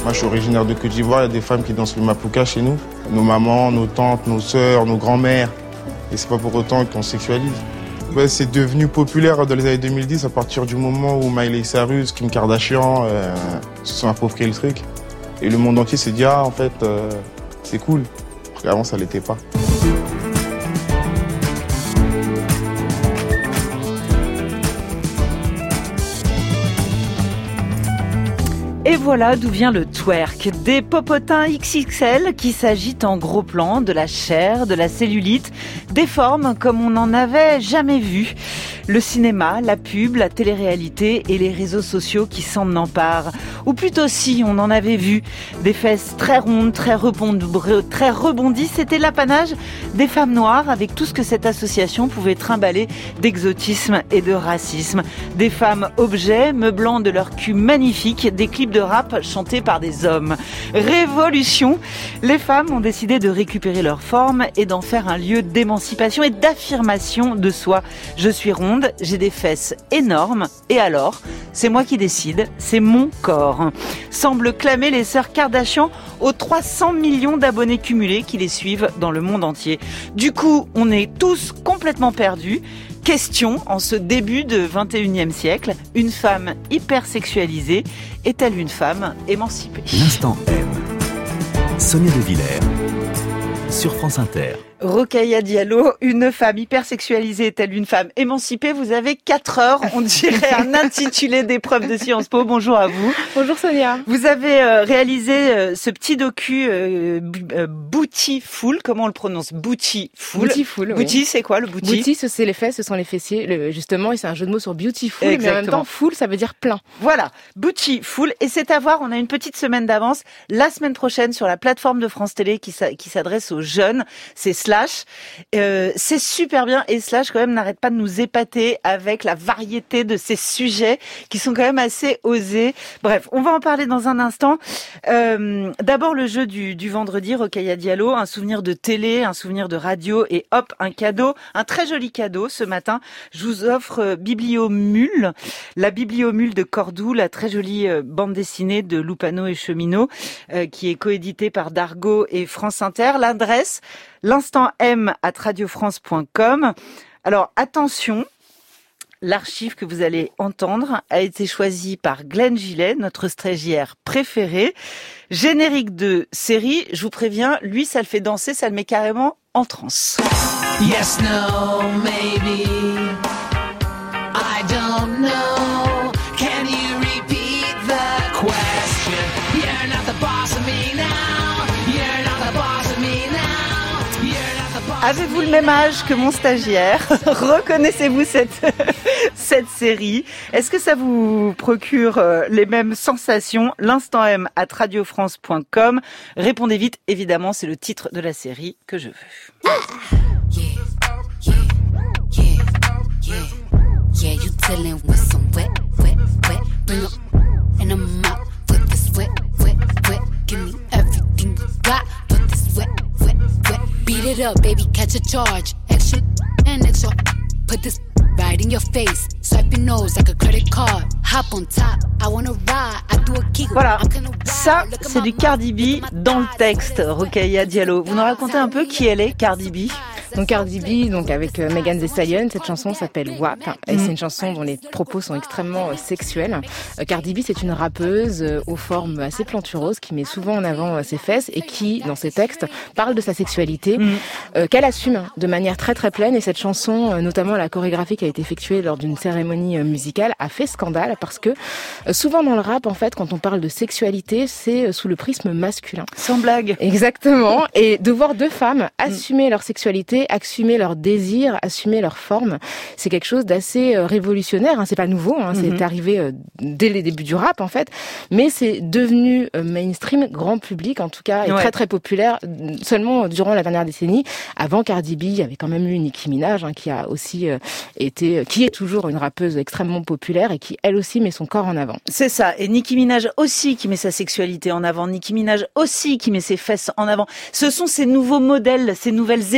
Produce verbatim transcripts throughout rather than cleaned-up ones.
Moi, je suis originaire de Côte d'Ivoire, il y a des femmes qui dansent le Mapuka chez nous. Nos mamans, nos tantes, nos sœurs, nos grands-mères. Et c'est pas pour autant qu'on sexualise. Ouais, c'est devenu populaire dans les années deux mille dix à partir du moment où Miley Cyrus, Kim Kardashian euh, se sont appropriés le truc. Et le monde entier s'est dit, ah, en fait, euh, c'est cool. Parce qu'avant, ça l'était pas. Et voilà d'où vient le twerk. Des popotins X X L qui s'agitent en gros plan, de la chair, de la cellulite, des formes comme on n'en avait jamais vu. Le cinéma, la pub, la télé-réalité et les réseaux sociaux qui s'en emparent. Ou plutôt si, on en avait vu. Des fesses très rondes, très rebondies, très rebondies. C'était l'apanage des femmes noires avec tout ce que cette association pouvait trimballer d'exotisme et de racisme. Des femmes objets, meublant de leur cul magnifique, des clips de rap chantés par des hommes. Révolution! Les femmes ont décidé de récupérer leur forme et d'en faire un lieu d'émancipation et d'affirmation de soi. Je suis ronde, j'ai des fesses énormes, et alors, c'est moi qui décide, c'est mon corps. Semblent clamer les sœurs Kardashian aux trois cents millions d'abonnés cumulés qui les suivent dans le monde entier. Du coup, on est tous complètement perdus. Question, en ce début de vingt et unième siècle, une femme hypersexualisée est-elle une femme émancipée ? L'instant M. Sonia De Villers sur France Inter. Rokhaya Diallo, une femme hypersexualisée est-elle une femme émancipée ? Vous avez quatre heures, on dirait un intitulé d'épreuve de Sciences Po. Bonjour à vous. Bonjour Sonia. Vous avez euh, réalisé euh, ce petit docu euh, euh, Bootyful, comment on le prononce ? Bootyful. Bootyful, oui. Booty, c'est quoi le booty ? Booty, c'est les fesses, ce sont les fessiers, le, justement, et c'est un jeu de mots sur beautiful, Exactement. mais en même temps, full, ça veut dire plein. Voilà, Bootyful, et c'est à voir, on a une petite semaine d'avance, la semaine prochaine sur la plateforme de France Télé qui, s'a, qui s'adresse aux jeunes, c'est Slash. Euh, c'est super bien, et Slash quand même n'arrête pas de nous épater avec la variété de ces sujets qui sont quand même assez osés. Bref, on va en parler dans un instant. Euh, d'abord le jeu du, du vendredi, Rokhaya Diallo, un souvenir de télé, un souvenir de radio, et hop, un cadeau, un très joli cadeau ce matin. Je vous offre Bibliomule, la Bibliomule de Cordoue, la très jolie bande dessinée de Lupano et Cheminot, euh, qui est coéditée par Dargaud et France Inter. L'adresse, l'instant m at radiofrance point com. Alors attention, l'archive que vous allez entendre a été choisie par Glenn Gillet, notre stagiaire préféré. Générique de série, je vous préviens, lui ça le fait danser, ça le met carrément en transe. Yes, no, maybe, I don't know, can you repeat the question? You're not the boss of me now, you're not the boss of me now, you're not the boss. Avez-vous le même âge que mon stagiaire ? Reconnaissez-vous cette, cette série ? Est-ce que ça vous procure les mêmes sensations ? L'instant M at radiofrance point com. Répondez vite, évidemment, c'est le titre de la série que je veux. Yeah, yeah, yeah, yeah, yeah, you dealing with some wet, wet, wet. Bring up and I'm out with this wet, wet, wet. Give me everything you got with this wet, wet, wet. Beat it up, baby, catch a charge. Extra and extra. Put this right in your face. Swipe your nose like a credit card. Hop on top, I wanna ride. I do a giggle. Voilà, ça c'est du Cardi B dans le texte, Rokhaya Diallo. Vous nous racontez un peu qui elle est, Cardi B ? Donc Cardi B, donc avec euh, Megan Thee Stallion, cette chanson s'appelle W A P, et mmh. c'est une chanson dont les propos sont extrêmement euh, sexuels. Euh, Cardi B, c'est une rappeuse euh, aux formes assez plantureuses qui met souvent en avant euh, ses fesses et qui, dans ses textes, parle de sa sexualité, mmh. euh, qu'elle assume de manière très très pleine. Et cette chanson, euh, notamment la chorégraphie qui a été effectuée lors d'une cérémonie euh, musicale, a fait scandale parce que euh, souvent dans le rap, en fait, quand on parle de sexualité, c'est euh, sous le prisme masculin. Sans blague. Exactement. Et de voir deux femmes assumer mmh. leur sexualité, assumer leur désir, assumer leur forme, c'est quelque chose d'assez euh, révolutionnaire. Hein. C'est pas nouveau, hein. Mm-hmm. C'est arrivé euh, dès les débuts du rap en fait, mais c'est devenu euh, mainstream, grand public en tout cas, et ouais. très très populaire seulement durant la dernière décennie. Avant Cardi B, il y avait quand même eu Nicki Minaj hein, qui a aussi euh, été, qui est toujours une rappeuse extrêmement populaire et qui elle aussi met son corps en avant. C'est ça. Et Nicki Minaj aussi qui met sa sexualité en avant. Nicki Minaj aussi qui met ses fesses en avant. Ce sont ces nouveaux modèles, ces nouvelles égéries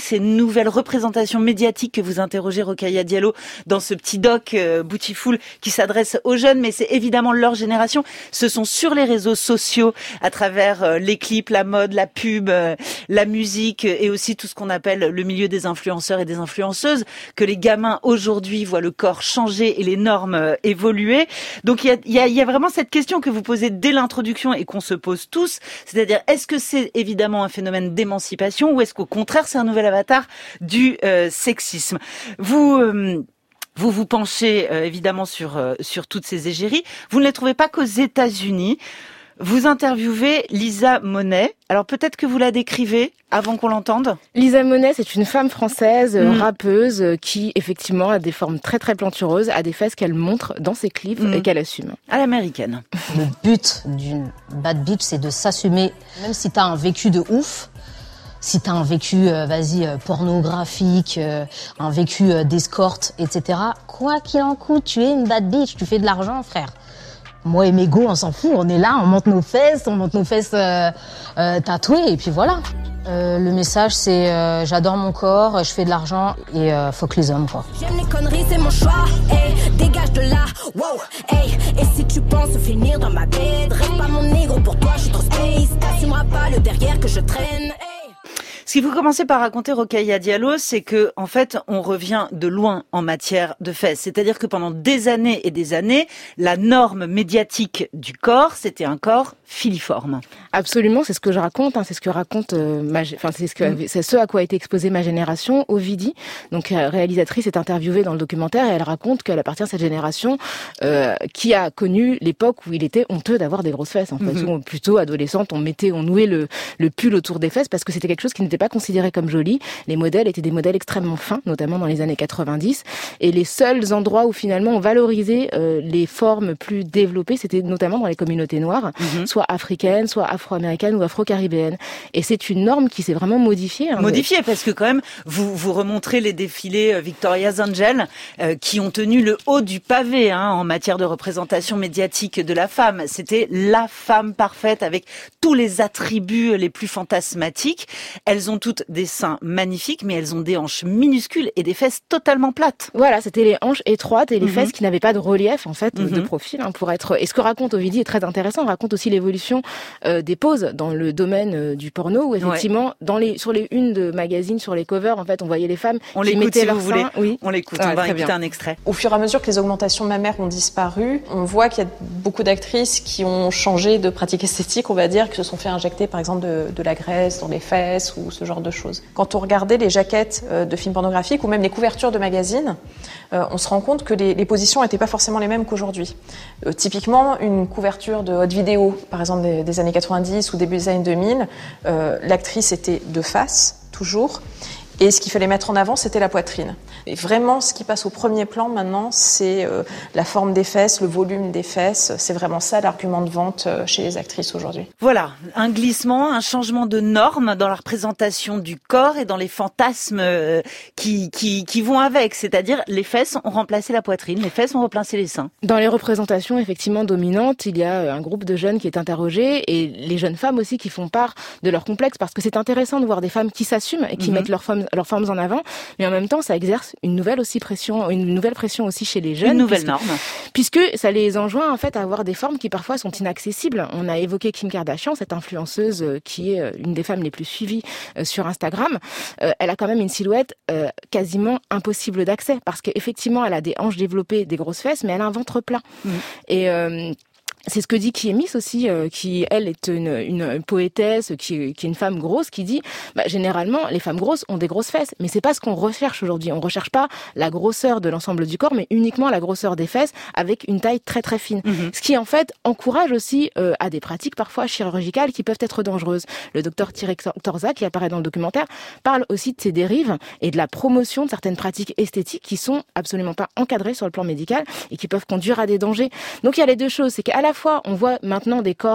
ces nouvelles représentations médiatiques que vous interrogez, Rokhaya Diallo, dans ce petit doc euh, Beautiful qui s'adresse aux jeunes, mais c'est évidemment leur génération. Ce sont sur les réseaux sociaux, à travers euh, les clips, la mode, la pub, euh, la musique et aussi tout ce qu'on appelle le milieu des influenceurs et des influenceuses, que les gamins aujourd'hui voient le corps changer et les normes euh, évoluer. Donc il y a, il y a, il y a vraiment cette question que vous posez dès l'introduction et qu'on se pose tous, c'est-à-dire est-ce que c'est évidemment un phénomène d'émancipation ou est-ce qu'au contraire c'est un nouvel avatar du euh, sexisme? Vous euh, vous vous penchez euh, évidemment sur euh, sur toutes ces égéries. Vous ne les trouvez pas qu'aux États-Unis. Vous interviewez Lisa Monet. Alors peut-être que vous la décrivez avant qu'on l'entende. Lisa Monet, c'est une femme française, mmh. rappeuse, qui effectivement a des formes très très plantureuses, a des fesses qu'elle montre dans ses clips mmh. et qu'elle assume. À l'américaine. Le but d'une bad bitch, c'est de s'assumer, même si t'as un vécu de ouf. Si t'as un vécu, euh, vas-y, euh, pornographique, euh, un vécu euh, d'escorte, et cetera. Quoi qu'il en coûte, tu es une bad bitch, tu fais de l'argent, frère. Moi et mes go, on s'en fout, on est là, on monte nos fesses, on monte nos fesses euh, euh, tatouées, et puis voilà. Euh, le message, c'est euh, j'adore mon corps, je fais de l'argent, et euh, fuck les hommes, quoi. J'aime les conneries, c'est mon choix, hey, dégage de là, wow, hey. Et si tu penses finir dans ma bed, reste pas mon négro, pour toi, je suis trop space, t'assumeras pas le derrière que je traîne, hey. Ce que vous commencez par raconter, Rokhaya Diallo, c'est que, en fait, on revient de loin en matière de fesses. C'est-à-dire que pendant des années et des années, la norme médiatique du corps, c'était un corps filiforme. Absolument, c'est ce que je raconte, hein, c'est ce que raconte, euh, ma, enfin, c'est ce que, mmh. c'est ce à quoi a été exposée ma génération, Ovidie. Donc, euh, réalisatrice est interviewée dans le documentaire et elle raconte qu'elle appartient à cette génération, euh, qui a connu l'époque où il était honteux d'avoir des grosses fesses, en fait. Mmh. Où, plutôt adolescente, on mettait, on nouait le, le pull autour des fesses parce que c'était quelque chose qui n'était pas considéré comme joli. Les modèles étaient des modèles extrêmement fins, notamment dans les années quatre-vingt-dix. Et les seuls endroits où finalement on valorisait euh, les formes plus développées, c'était notamment dans les communautés noires, mmh. soit africaines, soit afro-américaines ou afro-caribéennes. Et c'est une norme qui s'est vraiment modifiée. Hein, modifiée mais... parce que quand même, vous, vous remontrez les défilés Victoria's Angel euh, qui ont tenu le haut du pavé hein, en matière de représentation médiatique de la femme. C'était la femme parfaite avec tous les attributs les plus fantasmatiques. Elles ont toutes des seins magnifiques, mais elles ont des hanches minuscules et des fesses totalement plates. Voilà, c'était les hanches étroites et les mm-hmm. fesses qui n'avaient pas de relief en fait, mm-hmm. de profil hein, pour être. Et ce que raconte Ovidie est très intéressant. On raconte aussi l'évolution euh, des poses dans le domaine euh, du porno, où effectivement, ouais. dans les sur les unes de magazines, sur les covers, en fait, on voyait les femmes on qui mettaient si leurs vous seins. Voulez. Oui, on l'écoute. Ouais, on va écouter bien. un extrait. Au fur et à mesure que les augmentations mammaires ont disparu, on voit qu'il y a beaucoup d'actrices qui ont changé de pratique esthétique, on va dire, qui se sont fait injecter, par exemple, de, de la graisse dans les fesses ou ce genre de choses. Quand on regardait les jaquettes de films pornographiques ou même les couvertures de magazines, euh, on se rend compte que les, les positions n'étaient pas forcément les mêmes qu'aujourd'hui. Euh, typiquement, une couverture de haute vidéo, par exemple des, des années quatre-vingt-dix ou début des années deux mille, euh, l'actrice était de face, toujours, et ce qu'il fallait mettre en avant, c'était la poitrine. Et vraiment, ce qui passe au premier plan maintenant, c'est euh, la forme des fesses, le volume des fesses. C'est vraiment ça l'argument de vente euh, chez les actrices aujourd'hui. Voilà, un glissement, un changement de normes dans la représentation du corps et dans les fantasmes euh, qui, qui, qui vont avec. C'est-à-dire, les fesses ont remplacé la poitrine, les fesses ont remplacé les seins. Dans les représentations effectivement dominantes, il y a un groupe de jeunes qui est interrogé et les jeunes femmes aussi qui font part de leur complexe parce que c'est intéressant de voir des femmes qui s'assument et qui mm-hmm. mettent leurs formes, leurs formes en avant, mais en même temps, ça exerce une nouvelle aussi pression, une nouvelle pression aussi chez les jeunes. Une nouvelle puisque, norme. Puisque ça les enjoint en fait à avoir des formes qui parfois sont inaccessibles. On a évoqué Kim Kardashian, cette influenceuse qui est une des femmes les plus suivies sur Instagram. Euh, elle a quand même une silhouette euh, quasiment impossible d'accès parce qu'effectivement, elle a des hanches développées, des grosses fesses, mais elle a un ventre plat. Mmh. Et euh, c'est ce que dit Kiemis aussi, euh, qui elle est une, une poétesse, qui, qui est une femme grosse, qui dit bah, généralement les femmes grosses ont des grosses fesses, mais c'est pas ce qu'on recherche aujourd'hui. On recherche pas la grosseur de l'ensemble du corps, mais uniquement la grosseur des fesses avec une taille très très fine. Mm-hmm. Ce qui en fait encourage aussi euh, à des pratiques parfois chirurgicales qui peuvent être dangereuses. Le docteur Thierry Torza, qui apparaît dans le documentaire, parle aussi de ces dérives et de la promotion de certaines pratiques esthétiques qui sont absolument pas encadrées sur le plan médical et qui peuvent conduire à des dangers. Donc il y a les deux choses, c'est qu'à la fois on voit maintenant des corps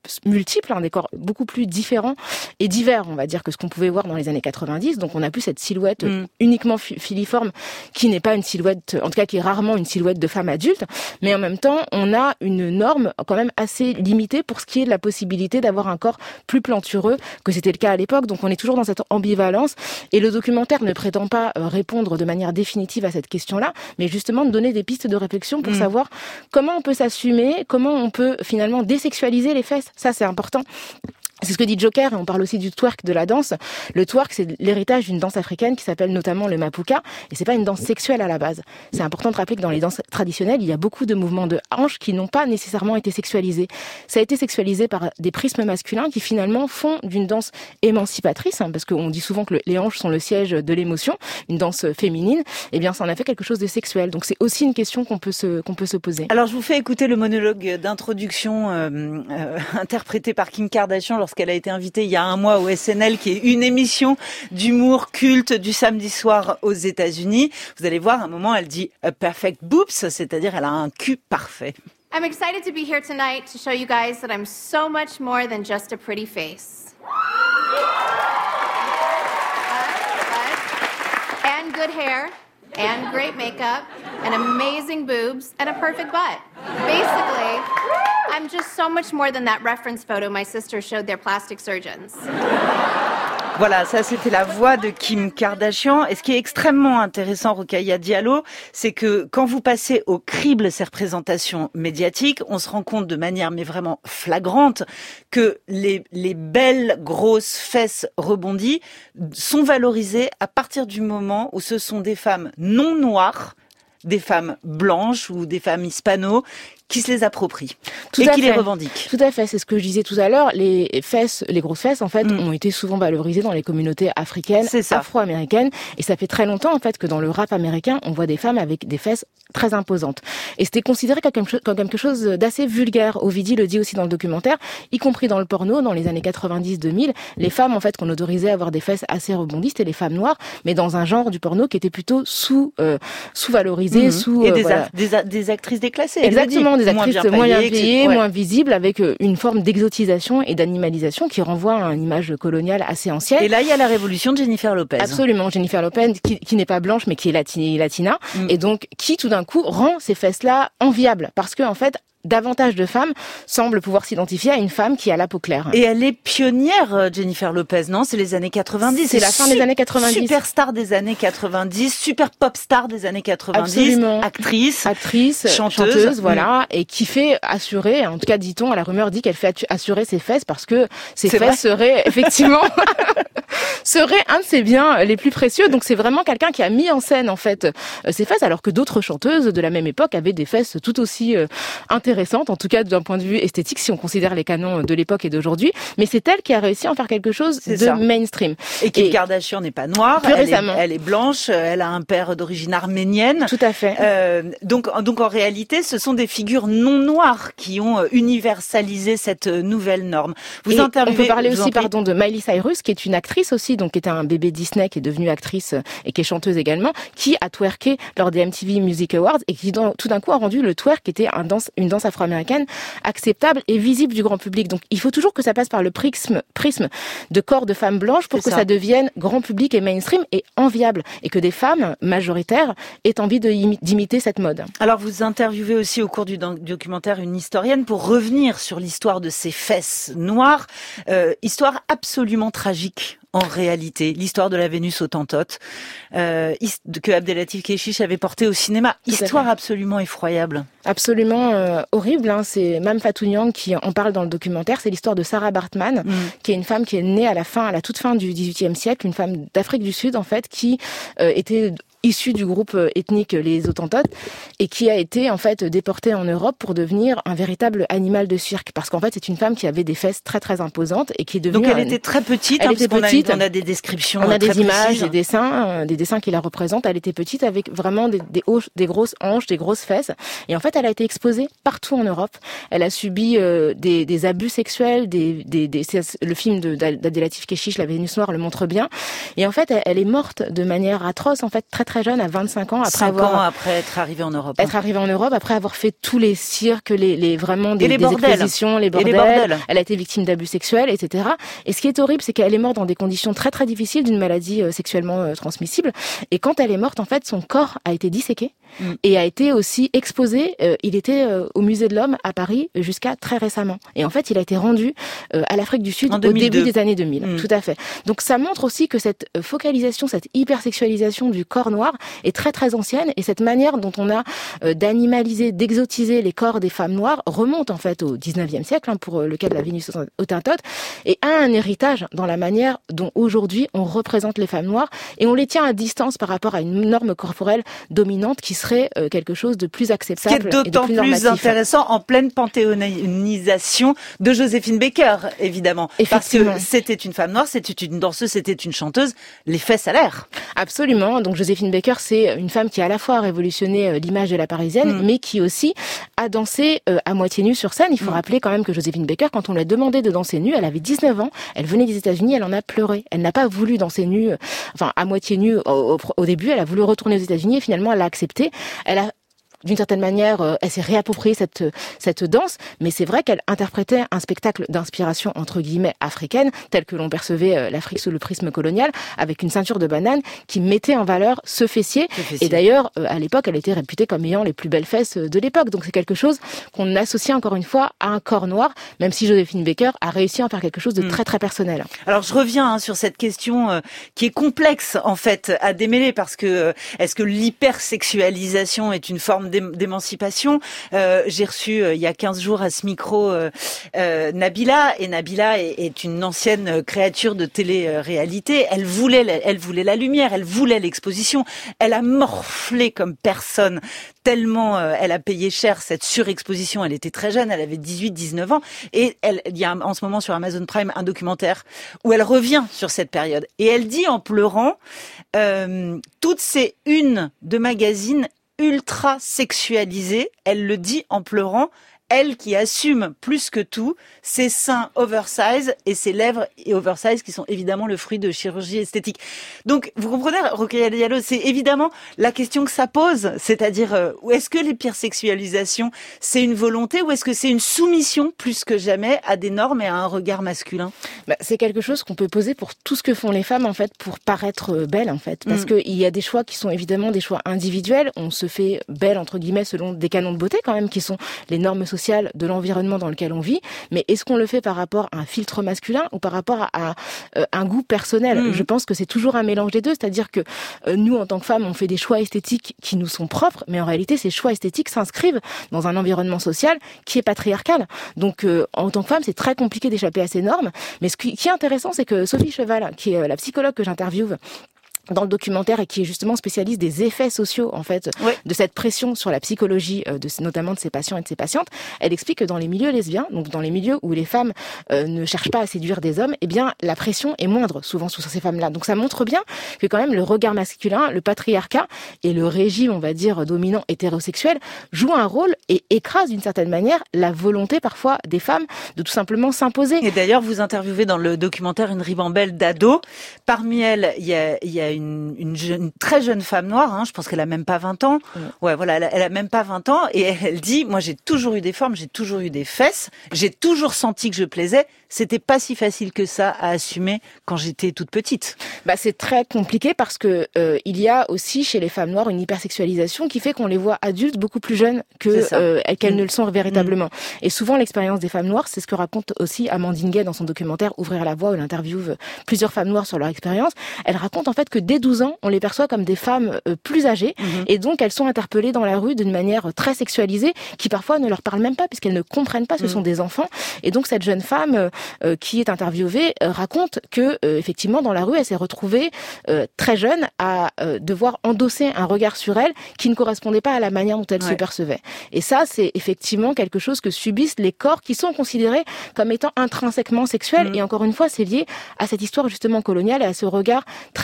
multiples, hein, des corps beaucoup plus différents et divers, on va dire, que ce qu'on pouvait voir dans les années quatre-vingt-dix. Donc on a plus cette silhouette mm. uniquement filiforme, qui n'est pas une silhouette, en tout cas qui est rarement une silhouette de femme adulte, mais en même temps, on a une norme quand même assez limitée pour ce qui est de la possibilité d'avoir un corps plus plantureux que c'était le cas à l'époque. Donc on est toujours dans cette ambivalence, et le documentaire ne prétend pas répondre de manière définitive à cette question-là, mais justement de donner des pistes de réflexion pour mmh. savoir comment on peut s'assumer, comment on peut finalement désexualiser les fesses. Ça, c'est important. C'est ce que dit Joker, et on parle aussi du twerk, de la danse. Le twerk, c'est l'héritage d'une danse africaine qui s'appelle notamment le mapuka, et c'est pas une danse sexuelle à la base. C'est important de rappeler que dans les danses traditionnelles, il y a beaucoup de mouvements de hanches qui n'ont pas nécessairement été sexualisés. Ça a été sexualisé par des prismes masculins qui finalement font d'une danse émancipatrice, hein, parce qu'on dit souvent que le, les hanches sont le siège de l'émotion, une danse féminine, et bien ça en a fait quelque chose de sexuel. Donc c'est aussi une question qu'on peut se, qu'on peut se poser. Alors je vous fais écouter le monologue d'introduction euh, euh, interprété par Kim Kardashian lorsqu'elle a été invitée il y a un mois au S N L, qui est une émission d'humour culte du samedi soir aux États-Unis. Vous allez voir, à un moment, elle dit a perfect boobs, c'est-à-dire elle a un cul parfait. I'm excited to be here tonight to show you guys that I'm so much more than just a pretty face. And good hair, and great makeup, and amazing boobs, and a perfect butt. Basically, I'm just so much more than that reference photo my sister showed their plastic surgeons. Voilà, ça c'était la voix de Kim Kardashian. Et ce qui est extrêmement intéressant, Rokhaya Diallo, c'est que quand vous passez au crible ces représentations médiatiques, on se rend compte de manière mais vraiment flagrante que les, les belles grosses fesses rebondies sont valorisées à partir du moment où ce sont des femmes non noires, des femmes blanches ou des femmes hispano qui se les approprient tout et qui fait. les revendiquent. Tout à fait, c'est ce que je disais tout à l'heure. Les fesses, les grosses fesses, en fait, mm. ont été souvent valorisées dans les communautés africaines, afro-américaines. Et ça fait très longtemps, en fait, que dans le rap américain, on voit des femmes avec des fesses très imposantes. Et c'était considéré comme quelque chose d'assez vulgaire. Ovidie le dit aussi dans le documentaire, y compris dans le porno, dans les années quatre-vingt-dix deux mille. Les femmes, en fait, qu'on autorisait à avoir des fesses assez rebondies, c'était les femmes noires, mais dans un genre du porno qui était plutôt sous, euh, sous-valorisé, mm. sous... Et euh, des, voilà. a- des, a- des actrices déclassées. Exactement, des actrices moins bien payées, moins, bien payées, ouais. moins visibles, avec une forme d'exotisation et d'animalisation qui renvoie à une image coloniale assez ancienne. Et là, il y a la révolution de Jennifer Lopez. Absolument, Jennifer Lopez, qui, qui n'est pas blanche, mais qui est lati- latina, mm. et donc qui, tout d'un coup, rend ces fesses-là enviables, parce que, en fait, davantage de femmes semblent pouvoir s'identifier à une femme qui a la peau claire. Et elle est pionnière, Jennifer Lopez, non? C'est les années quatre-vingt-dix. C'est la fin des années quatre-vingt-dix. Superstar des années quatre-vingt-dix, super pop star des années quatre-vingt-dix. Absolument. Actrice. Actrice, chanteuse. chanteuse voilà. Mm. Et qui fait assurer, en tout cas, dit-on, la rumeur dit qu'elle fait assurer ses fesses parce que ses c'est fesses vrai. seraient, effectivement, seraient un de ses biens les plus précieux. Donc c'est vraiment quelqu'un qui a mis en scène, en fait, ses fesses, alors que d'autres chanteuses de la même époque avaient des fesses tout aussi euh, intéressantes, en tout cas d'un point de vue esthétique, si on considère les canons de l'époque et d'aujourd'hui. Mais c'est elle qui a réussi à en faire quelque chose c'est de ça. mainstream. Et Kim Kardashian n'est pas noire, plus elle récemment. Est, elle est blanche, elle a un père d'origine arménienne. Tout à fait. Euh, donc, donc en réalité, ce sont des figures non noires qui ont universalisé cette nouvelle norme. Vous et interviewez, on peut parler aussi, en... pardon, de Miley Cyrus, qui est une actrice aussi, donc qui était un bébé Disney, qui est devenue actrice et qui est chanteuse également, qui a twerké lors des M T V Music Awards et qui tout d'un coup a rendu le twerk, qui était un danse, une danse afro-américaine, acceptable et visible du grand public. Donc il faut toujours que ça passe par le prisme, prisme de corps de femmes blanches pour C'est que ça. ça devienne grand public et mainstream et enviable, et que des femmes majoritaires aient envie de, d'imiter cette mode. Alors vous interviewez aussi au cours du documentaire une historienne pour revenir sur l'histoire de ces fesses noires, euh, histoire absolument tragique. En réalité, l'histoire de la Vénus Hottentote, euh, que Abdelatif Kechiche avait porté au cinéma. Histoire absolument effroyable. Absolument euh, horrible. Hein. C'est Mame Fatou Niang qui en parle dans le documentaire. C'est l'histoire de Sarah Baartman, mm. qui est une femme qui est née à la fin, à la toute fin du dix-huitième siècle, une femme d'Afrique du Sud en fait, qui euh, était issue du groupe ethnique les Hottentotes et qui a été en fait déportée en Europe pour devenir un véritable animal de cirque, parce qu'en fait c'est une femme qui avait des fesses très très imposantes et qui est devenue. Donc elle un... était très petite. Elle hein, était parce petite. On a, on a des descriptions. On a très des images, précises. des dessins, euh, des dessins qui la représentent. Elle était petite avec vraiment des, des, hauches, des grosses hanches, des grosses fesses. Et en fait elle a été exposée partout en Europe. Elle a subi euh, des, des abus sexuels, des, des, des, le film de, d'Abdelatif Kechiche, La Vénus Noire, le montre bien. Et en fait elle, elle est morte de manière atroce, en fait très très jeune, à vingt-cinq ans, après Cinq avoir ans après être arrivée en Europe. être arrivée en Europe, après avoir fait tous les cirques, les, les vraiment des, les des bordels. expositions, les bordels. Et les bordels. Elle a été victime d'abus sexuels, et cetera. Et ce qui est horrible, c'est qu'elle est morte dans des conditions très très difficiles d'une maladie euh, sexuellement euh, transmissible. Et quand elle est morte, en fait, son corps a été disséqué. Mm. Et a été aussi exposé. Euh, il était euh, au Musée de l'Homme à Paris jusqu'à très récemment. Et en fait, il a été rendu euh, à l'Afrique du Sud au début des années deux mille. Mm. Tout à fait. Donc ça montre aussi que cette focalisation, cette hypersexualisation du corps noir est très très ancienne. Et cette manière dont on a euh, d'animaliser, d'exotiser les corps des femmes noires remonte en fait au dix-neuvième siècle, hein, pour le cas de la Vénus Hottentote, et a un héritage dans la manière dont aujourd'hui on représente les femmes noires et on les tient à distance par rapport à une norme corporelle dominante qui serait euh, quelque chose de plus acceptable. Ce qui est d'autant plus, plus intéressant en pleine panthéonisation de Joséphine Baker, évidemment. Parce que c'était une femme noire, c'était une danseuse, c'était une chanteuse, les fesses à l'air. Absolument. Donc Joséphine Baker, c'est une femme qui a à la fois révolutionné l'image de la Parisienne, mmh. mais qui aussi a dansé euh, à moitié nue sur scène. Il faut mmh. rappeler quand même que Joséphine Baker, quand on lui a demandé de danser nue, elle avait dix-neuf ans, elle venait des États-Unis, elle en a pleuré. Elle n'a pas voulu danser nue, euh, enfin à moitié nue au, au, au début, elle a voulu retourner aux États-Unis et finalement elle a accepté. Elle a d'une certaine manière, euh, elle s'est réappropriée cette cette danse, mais c'est vrai qu'elle interprétait un spectacle d'inspiration entre guillemets africaine, tel que l'on percevait euh, l'Afrique sous le prisme colonial, avec une ceinture de banane qui mettait en valeur ce fessier. Ce fessier. Et d'ailleurs, euh, à l'époque, elle était réputée comme ayant les plus belles fesses de l'époque. Donc c'est quelque chose qu'on associe encore une fois à un corps noir, même si Joséphine Baker a réussi à en faire quelque chose de mmh. très très personnel. Alors je reviens hein, sur cette question euh, qui est complexe en fait à démêler, parce que euh, est-ce que l'hypersexualisation est une forme d'émancipation? euh, J'ai reçu euh, il y a quinze jours à ce micro euh, euh, Nabila, et Nabila est, est une ancienne créature de télé-réalité. Elle voulait, elle voulait la lumière, elle voulait l'exposition. Elle a morflé comme personne, tellement euh, elle a payé cher cette surexposition. Elle était très jeune, elle avait dix-huit dix-neuf ans, et elle, il y a en ce moment sur Amazon Prime un documentaire où elle revient sur cette période, et elle dit en pleurant euh, toutes ces unes de magazines ultra sexualisée, elle le dit en pleurant, elle qui assume plus que tout ses seins oversize et ses lèvres oversize qui sont évidemment le fruit de chirurgie esthétique. Donc, vous comprenez, Rokhaya Diallo, c'est évidemment la question que ça pose, c'est-à-dire, euh, est-ce que l'hypersexualisation, c'est une volonté ou est-ce que c'est une soumission plus que jamais à des normes et à un regard masculin? Bah, c'est quelque chose qu'on peut poser pour tout ce que font les femmes, en fait, pour paraître belles, en fait. Parce mmh. qu'il y a des choix qui sont évidemment des choix individuels. On se fait belle, entre guillemets, selon des canons de beauté, quand même, qui sont les normes sociales de l'environnement dans lequel on vit, mais est-ce qu'on le fait par rapport à un filtre masculin ou par rapport à, à, à un goût personnel? Mmh. Je pense que c'est toujours un mélange des deux, c'est-à-dire que euh, nous, en tant que femmes, on fait des choix esthétiques qui nous sont propres, mais en réalité, ces choix esthétiques s'inscrivent dans un environnement social qui est patriarcal. Donc, euh, en tant que femme, c'est très compliqué d'échapper à ces normes, mais ce qui, qui est intéressant, c'est que Sophie Cheval, qui est la psychologue que j'interviewe dans le documentaire et qui est justement spécialiste des effets sociaux en fait oui. de cette pression sur la psychologie euh, de notamment de ses patients et de ses patientes, elle explique que dans les milieux lesbiens, donc dans les milieux où les femmes euh, ne cherchent pas à séduire des hommes, eh bien la pression est moindre souvent sur ces femmes-là. Donc ça montre bien que quand même le regard masculin, le patriarcat et le régime, on va dire dominant hétérosexuel jouent un rôle et écrasent d'une certaine manière la volonté parfois des femmes de tout simplement s'imposer. Et d'ailleurs, vous interviewez dans le documentaire une ribambelle d'ados. Parmi elles, il y a, il y a une Une, une, jeune, une très jeune femme noire, hein, je pense qu'elle a même pas vingt ans. Ouais, ouais voilà, elle a, elle a même pas vingt ans et elle dit, moi j'ai toujours eu des formes, j'ai toujours eu des fesses, j'ai toujours senti que je plaisais. C'était pas si facile que ça à assumer quand j'étais toute petite. Bah c'est très compliqué parce que euh, il y a aussi chez les femmes noires une hypersexualisation qui fait qu'on les voit adultes beaucoup plus jeunes que euh, qu'elles mmh. ne le sont véritablement. Mmh. Et souvent l'expérience des femmes noires, c'est ce que raconte aussi Amandine Gay dans son documentaire Ouvrir la voie où elle interviewe plusieurs femmes noires sur leur expérience. Elle raconte en fait que dès douze ans, on les perçoit comme des femmes euh, plus âgées mmh. et donc elles sont interpellées dans la rue d'une manière très sexualisée qui parfois ne leur parle même pas puisqu'elles ne comprennent pas, ce mmh. sont des enfants. Et donc cette jeune femme euh, Euh, qui est interviewée euh, raconte que euh, effectivement dans la rue elle s'est retrouvée euh, très jeune à euh, devoir endosser un regard sur elle qui ne correspondait pas à la manière dont elle ouais. se percevait. Et ça c'est effectivement quelque chose que subissent les corps qui sont considérés comme étant intrinsèquement sexuels mmh. et encore une fois c'est lié à cette histoire justement coloniale et à ce regard très sexualisé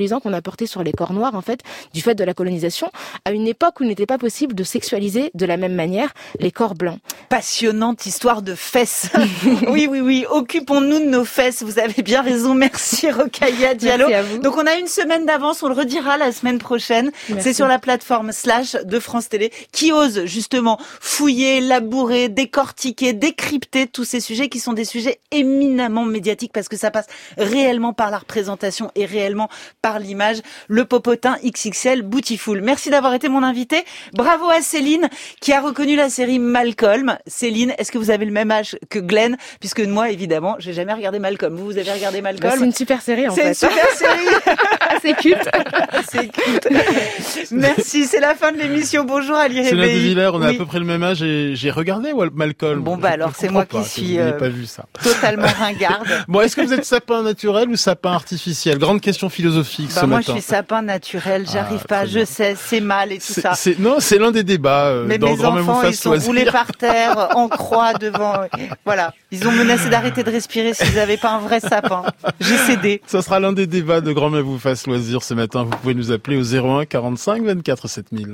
symbolisant qu'on a porté sur les corps noirs, en fait, du fait de la colonisation, à une époque où il n'était pas possible de sexualiser de la même manière les corps blancs. Passionnante histoire de fesses. oui, oui, oui. Occupons-nous de nos fesses. Vous avez bien raison. Merci, Rokhaya Diallo. Merci à vous. Donc, on a une semaine d'avance. On le redira la semaine prochaine. Merci. C'est sur la plateforme Slash de France Télé qui ose justement fouiller, labourer, décortiquer, décrypter tous ces sujets qui sont des sujets éminemment médiatiques parce que ça passe réellement par la représentation et réellement par l'image. Le popotin X X L Bootyful. Merci d'avoir été mon invité. Bravo à Céline qui a reconnu la série Malcolm. Céline, est-ce que vous avez le même âge que Glenn? Puisque moi, évidemment, j'ai jamais regardé Malcolm. Vous, vous avez regardé Malcolm? Bah, c'est une super série, en c'est fait. C'est une super série. Assez culte. C'est culte. Merci, c'est la fin de l'émission. Bonjour Ali Rébéi. Sonia De Villers, on a Oui. à peu près le même âge et j'ai regardé Malcolm. Bon bah Je- alors je c'est comprends moi pas qui que suis vous n'ayez euh, pas vu ça. totalement ringarde. Bon, est-ce que vous êtes sapin naturel ou sapin artificiel? Grande question philosophique Bah ce moi matin. je suis sapin naturel, j'arrive Ah, pas, très je bien. sais, c'est mal et tout C'est- ça. c'est- non, c'est l'un des débats euh, Mais dans mes Grand Même vous enfants, fasse ils sont loisir. roulés par terre, en croix devant. Voilà, ils ont menacé d'arrêter de respirer s'ils n'avaient pas un vrai sapin. J'ai cédé. Ça sera l'un des débats de Grand Même vous fasse loisir ce matin. Vous pouvez nous appeler au zéro un quarante-cinq vingt-quatre sept mille.